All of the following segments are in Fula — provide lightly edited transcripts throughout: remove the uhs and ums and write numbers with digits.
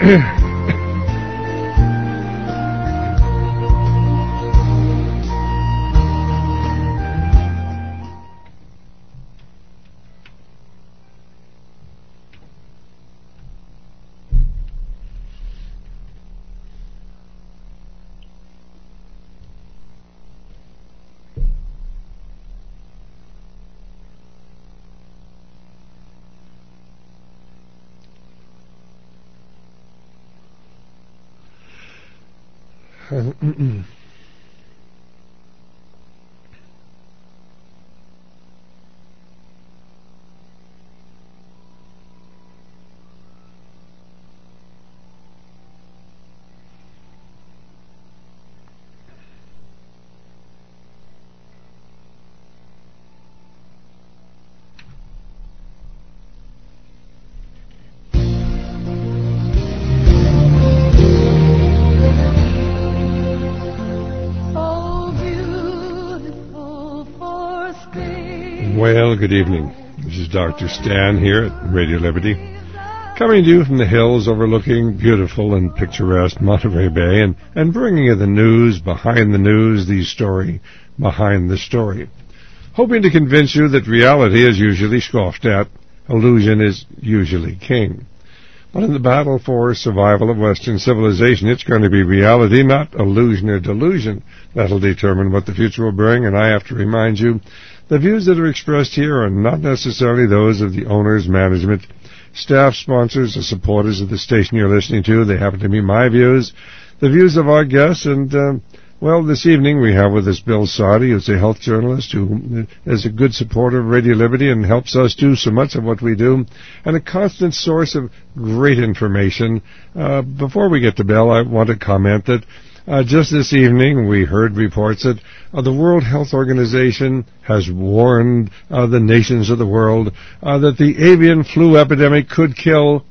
Well, good evening. This is Dr. Stan here at Radio Liberty, coming to you from the hills overlooking beautiful and picturesque Monterey Bay and bringing you the news behind the news, the story behind the story. Hoping to convince you that reality is usually scoffed at, illusion is usually king. But in the battle for survival of Western civilization, it's going to be reality, not illusion or delusion, that'll determine what the future will bring. And I have to remind you, the views that are expressed here are not necessarily those of the owners, management, staff, sponsors, or supporters of the station you're listening to. They happen to be my views, the views of our guests, and well, this evening we have with us Bill Sardi, who's a health journalist who is a good supporter of Radio Liberty and helps us do so much of what we do, and a constant source of great information. Before we get to Bill, I want to comment that just this evening we heard reports that the World Health Organization has warned the nations of the world that the avian flu epidemic could kill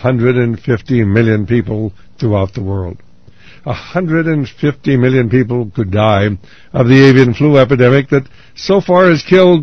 150 million people throughout the world. 150 million people could die of the avian flu epidemic that so far has killed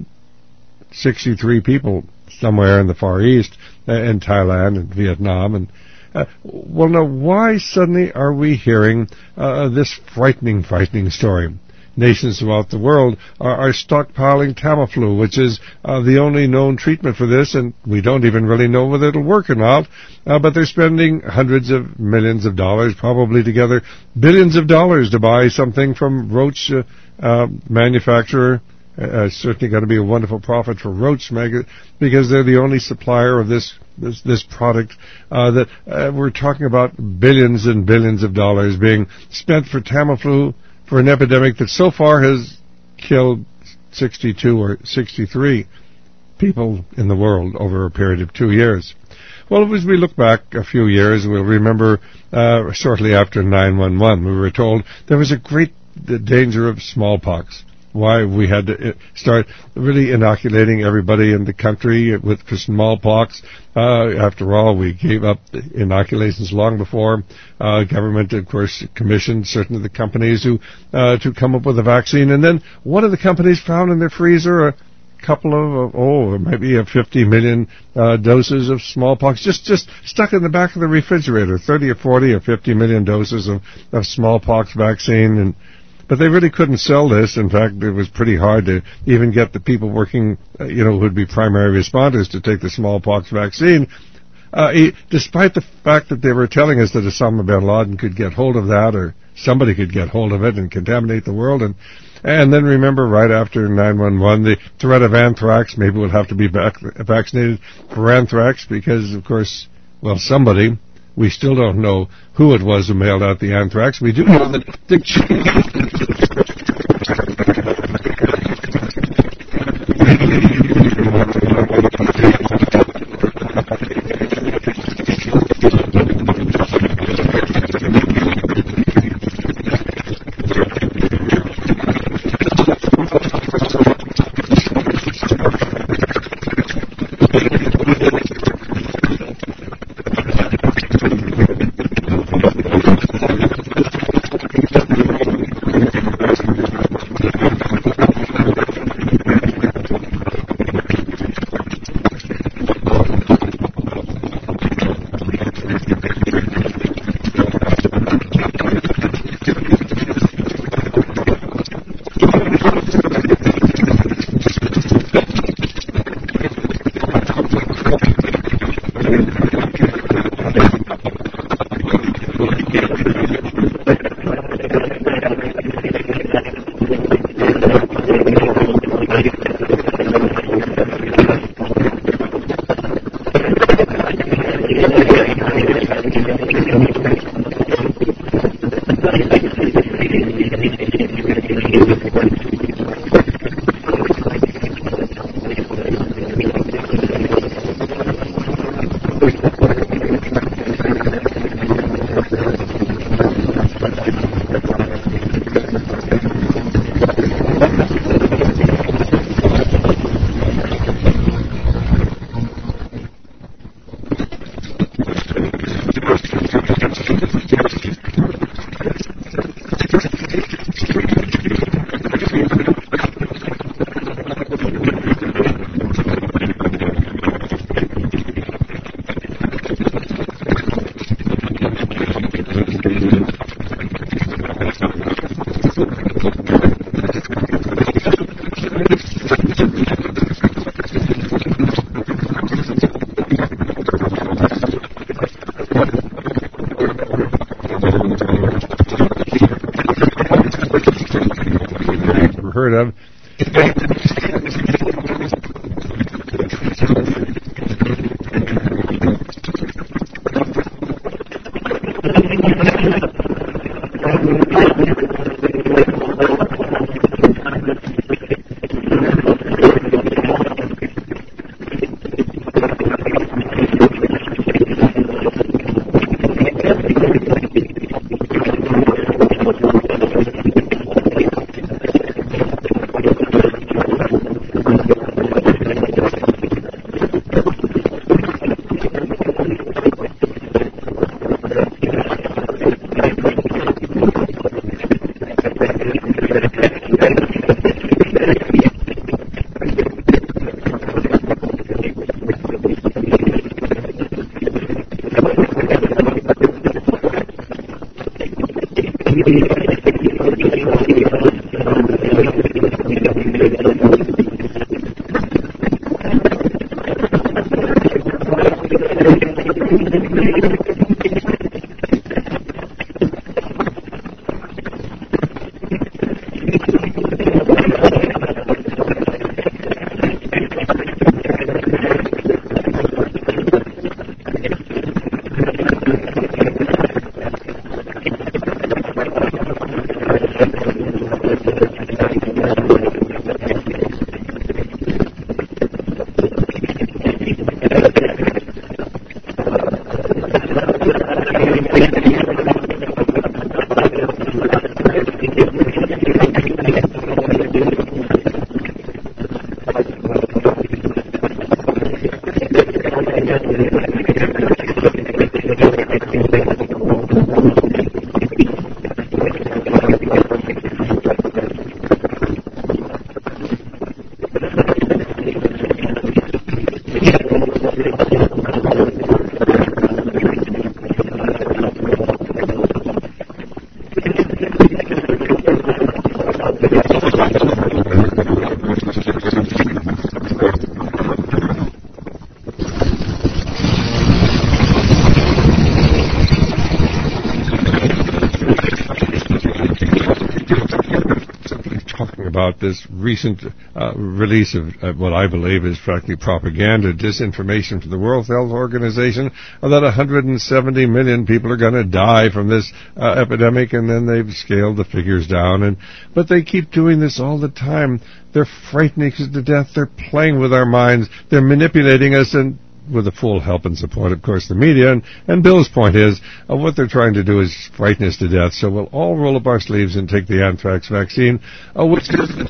63 people somewhere in the Far East, in Thailand and Vietnam. And well, now, why suddenly are we hearing this frightening story? Nations throughout the world are stockpiling Tamiflu, which is the only known treatment for this, and we don't even really know whether it'll work or not, but they're spending hundreds of millions of dollars, probably together billions of dollars, to buy something from Roche manufacturer. Certainly going to be a wonderful profit for Roche because they're the only supplier of this product. That we're talking about billions and billions of dollars being spent for Tamiflu, for an epidemic that so far has killed 62 or 63 people in the world over a period of 2 years. Well, as we look back a few years, we'll remember shortly after 9/11, we were told there was a great danger of smallpox. Why we had to start really inoculating everybody in the country with smallpox. After all, we gave up inoculations long before. Government, of course, commissioned certain of the companies who to come up with a vaccine. And then one of the companies found in their freezer a couple of, maybe 50 million doses of smallpox just stuck in the back of the refrigerator, 30 or 40 or 50 million doses of smallpox vaccine. But they really couldn't sell this. In fact, it was pretty hard to even get the people working, who would be primary responders to take the smallpox vaccine, despite the fact that they were telling us that Osama bin Laden could get hold of that, or somebody could get hold of it and contaminate the world. And then remember, right after 9/11, the threat of anthrax. Maybe we'll have to be vaccinated for anthrax because, of course, well, somebody. We still don't know who it was who mailed out the anthrax. We do know that Dick Cheney... Heard of. About this recent release of what I believe is frankly propaganda, disinformation from the World Health Organization, that 170 million people are going to die from this epidemic, and then they've scaled the figures down. But they keep doing this all the time. They're frightening us to death. They're playing with our minds. They're manipulating us, and with the full help and support, of course, the media. And Bill's point is, what they're trying to do is frighten us to death. So we'll all roll up our sleeves and take the anthrax vaccine, which is...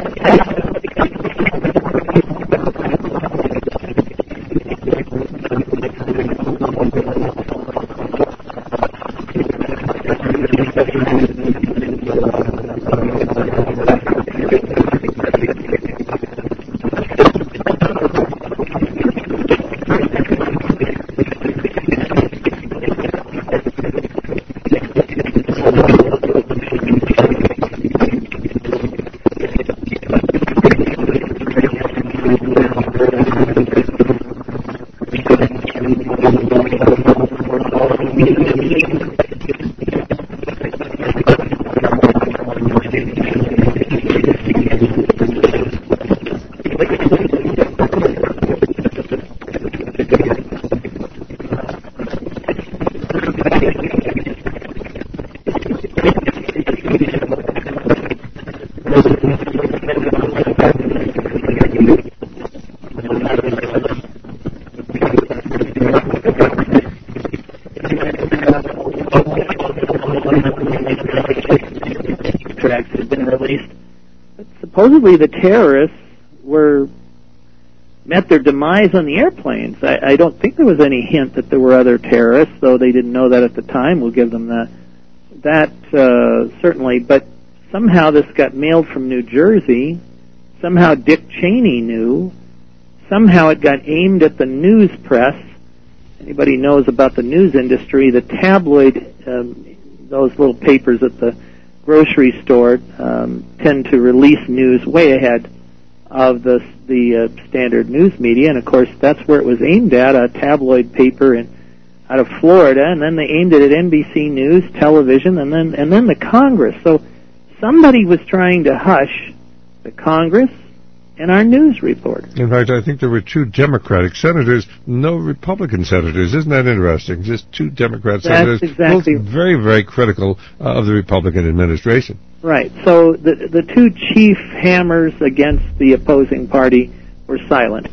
Supposedly the terrorists met their demise on the airplanes. I don't think there was any hint that there were other terrorists, though they didn't know that at the time. We'll give them that certainly. But somehow this got mailed from New Jersey. Somehow Dick Cheney knew. Somehow it got aimed at the news press. Anybody knows about the news industry, the tabloid, those little papers at the grocery store tend to release news way ahead of the standard news media, and of course that's where it was aimed at, a tabloid paper out of Florida, and then they aimed it at NBC News, television, and then the Congress. So somebody was trying to hush the Congress and our news reporter. In fact, I think there were 2 Democratic senators, no Republican senators. Isn't that interesting? Just 2 Democrat senators, exactly. Both very, very critical of the Republican administration. Right. So the 2 chief hammers against the opposing party were silent.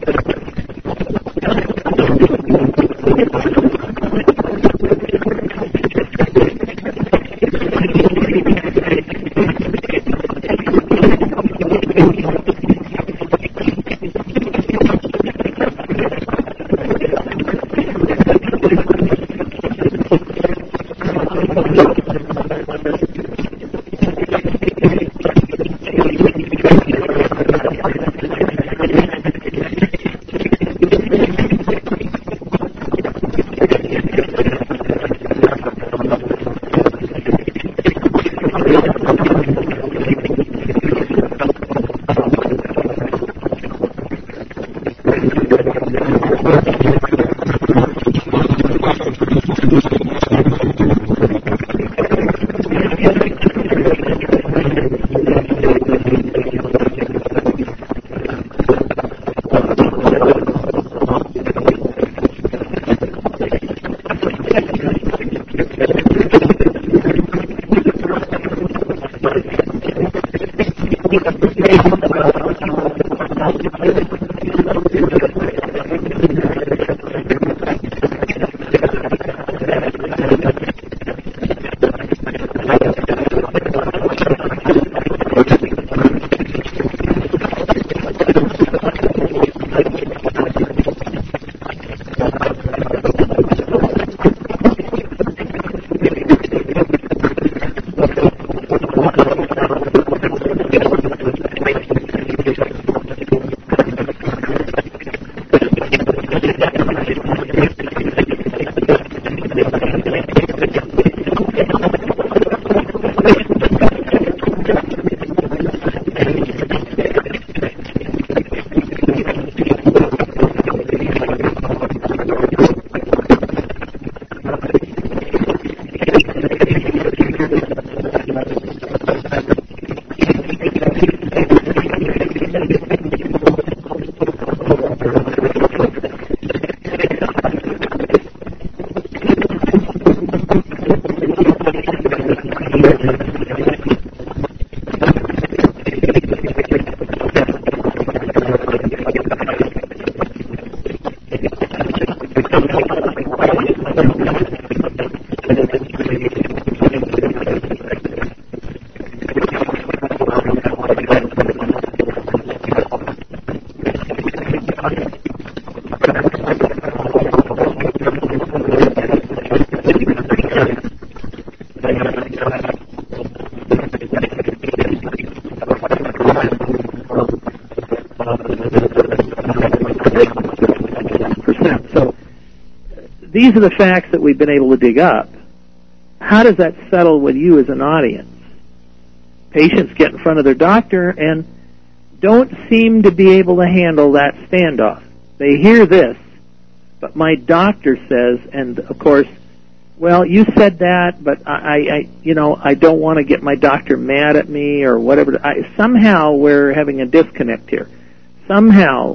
So these are the facts that we've been able to dig up. How does that settle with you as an audience? Patients get in front of their doctor and don't seem to be able to handle that standoff. They hear this, but my doctor says, and of course, well, you said that, but I don't want to get my doctor mad at me or whatever. Somehow we're having a disconnect here. Somehow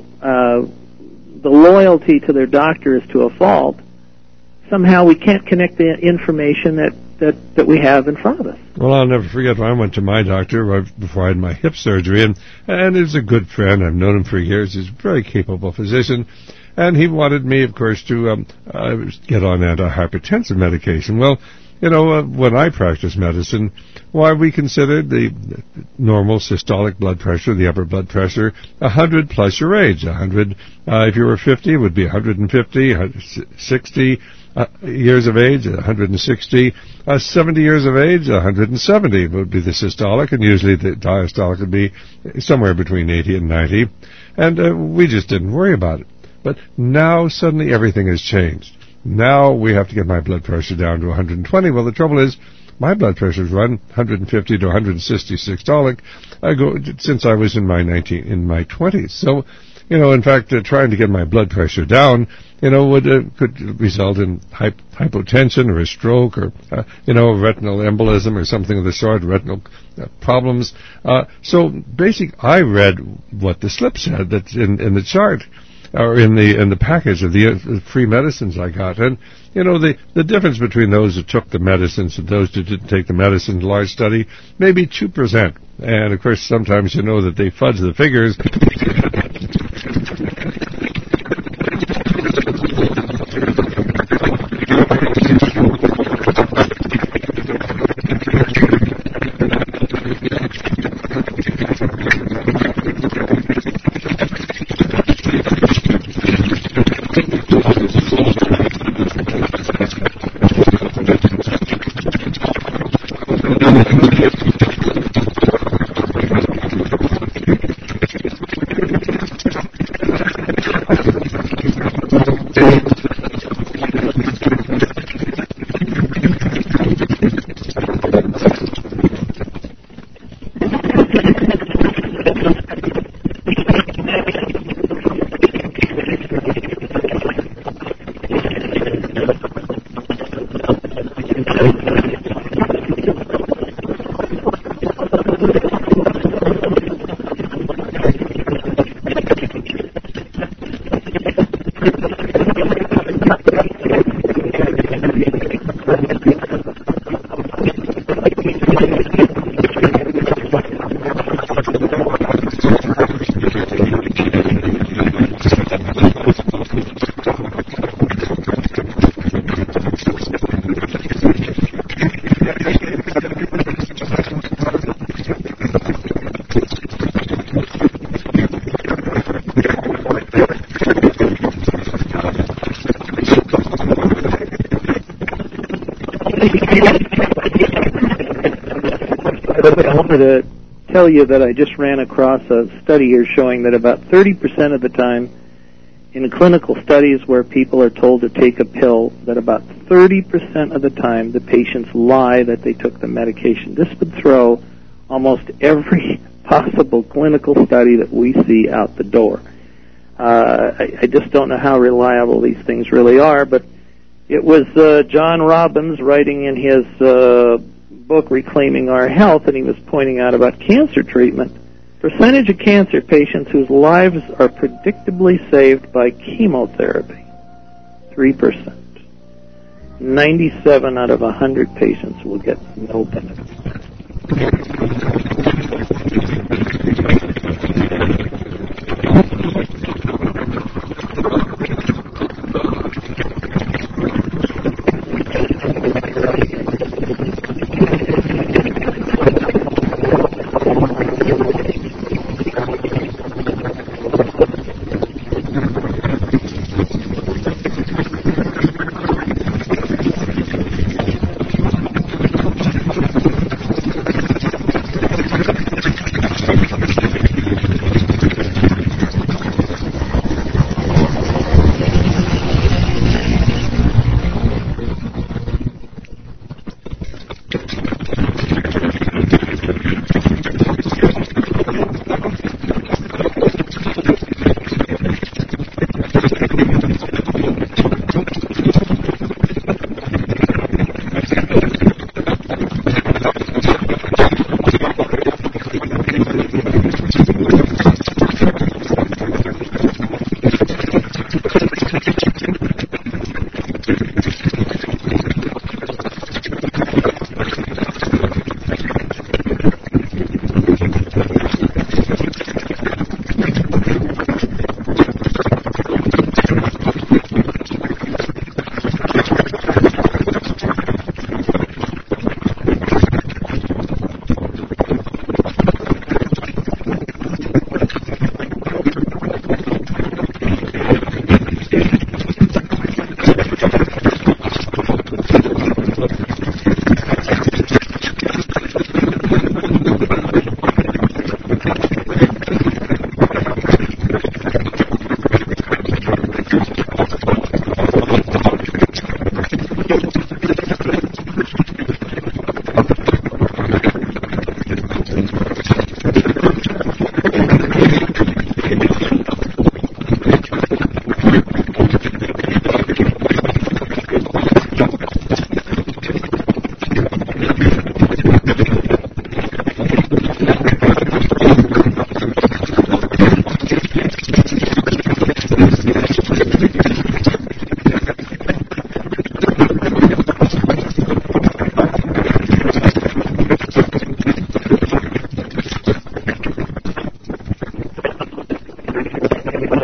the loyalty to their doctor is to a fault. Somehow we can't connect the information that we have in front of us. Well, I'll never forget when I went to my doctor right before I had my hip surgery, and he's a good friend. I've known him for years. He's a very capable physician. And he wanted me, of course, to get on antihypertensive medication. Well, when I practiced medicine, why we considered the normal systolic blood pressure, the upper blood pressure, 100 plus your age. 100, if you were 50, it would be 150, 60 years of age, 160, 70 years of age, 170 would be the systolic, and usually the diastolic would be somewhere between 80 and 90. And we just didn't worry about it. But now suddenly everything has changed. Now we have to get my blood pressure down to 120. Well, the trouble is my blood pressure's run 150 to 160 systolic since I was in my 20s. So, in fact, trying to get my blood pressure down, could result in hypotension or a stroke or, retinal embolism or something of the sort, retinal problems. So basically, I read what the slip said that's in the chart, or in the package of the free medicines I got. And, the difference between those who took the medicines and those who didn't take the medicines, large study, maybe 2%. And, of course, sometimes that they fudge the figures. I wanted to tell you that I just ran across a study here showing that about 30% of the time in clinical studies where people are told to take a pill, that about 30% of the time the patients lie that they took the medication. This would throw almost every possible clinical study that we see out the door. I just don't know how reliable these things really are, but it was John Robbins writing in his book, Reclaiming Our Health, and he was pointing out about cancer treatment. Percentage of cancer patients whose lives are predictably saved by chemotherapy, 3%. 97 out of 100 patients will get no benefit.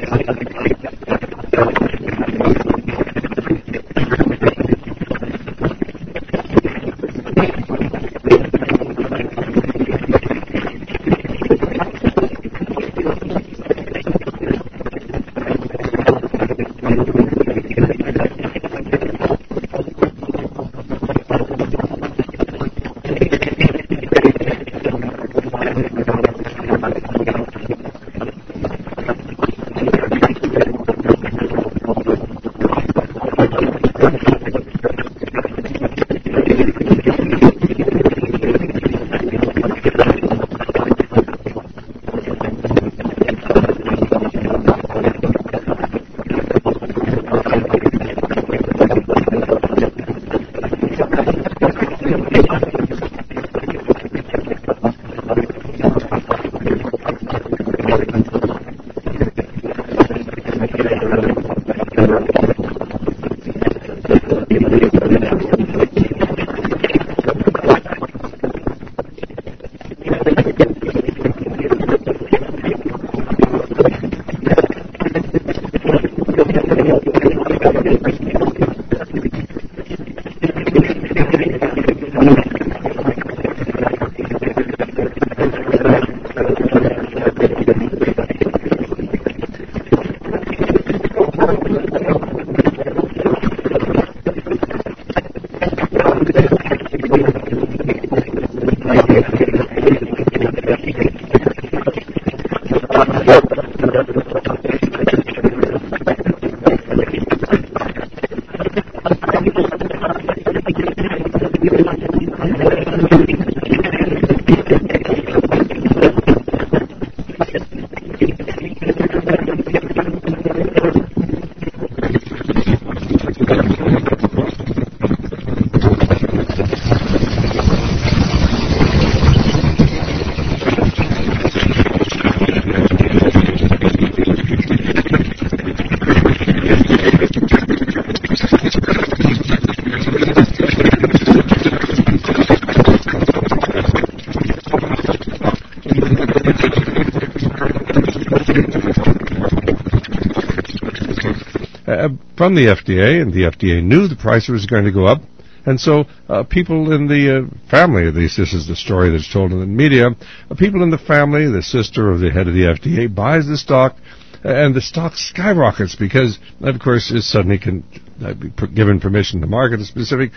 From the FDA, and the FDA knew the price was going to go up, and so people in the family, at least this is the story that's told in the media, people in the family, the sister of the head of the FDA buys the stock, and the stock skyrockets because, of course, it suddenly can be given permission to market a specific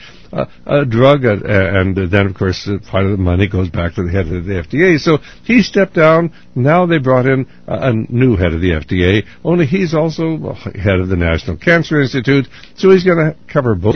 drug, and then, of course, part of the money goes back to the head of the FDA. So he stepped down. Now they brought in a new head of the FDA, only he's also head of the National Cancer Institute, so he's going to cover both.